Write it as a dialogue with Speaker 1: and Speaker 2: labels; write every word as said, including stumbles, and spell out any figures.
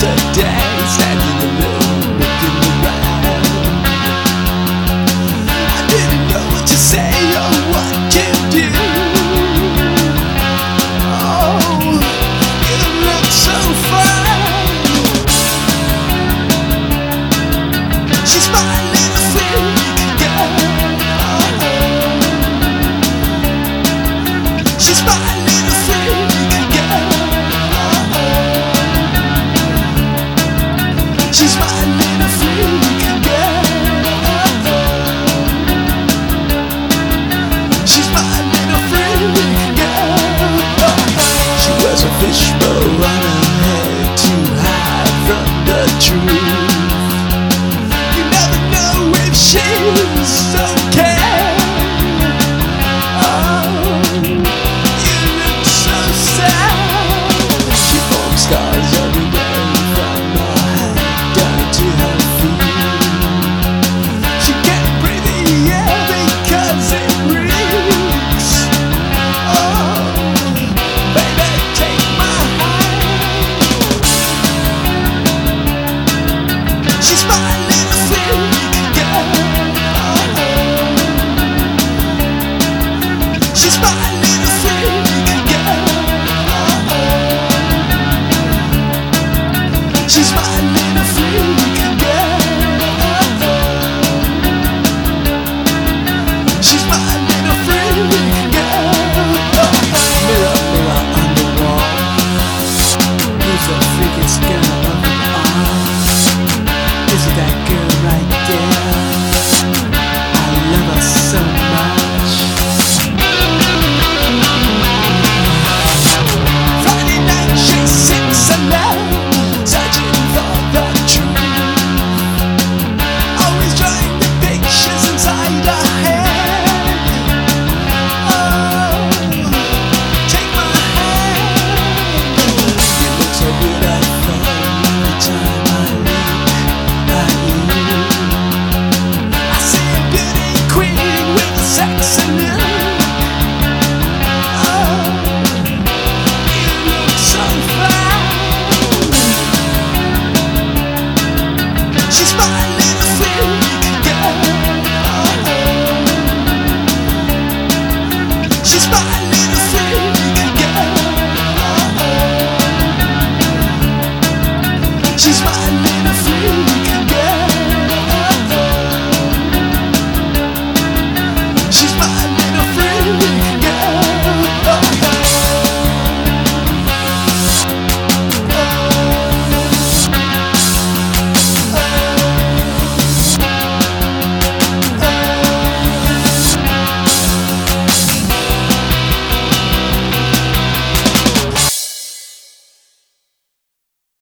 Speaker 1: yesterday, standing alone, looking around. I didn't know what to say or what to do. Oh, you look so fine. She's my little freak girl. She's my little freak girl. She's my little freak girl. She's my little freak girl. She wears a fishbowl on her head to hide from the truth. You never know if she's okay. Oh, you look so sad. She forms scars every day from her head down to her feet. She can't breathe the air because it reeks. Oh, baby, take my hand. She's my little freak girl. She's my little freak girl. She's my little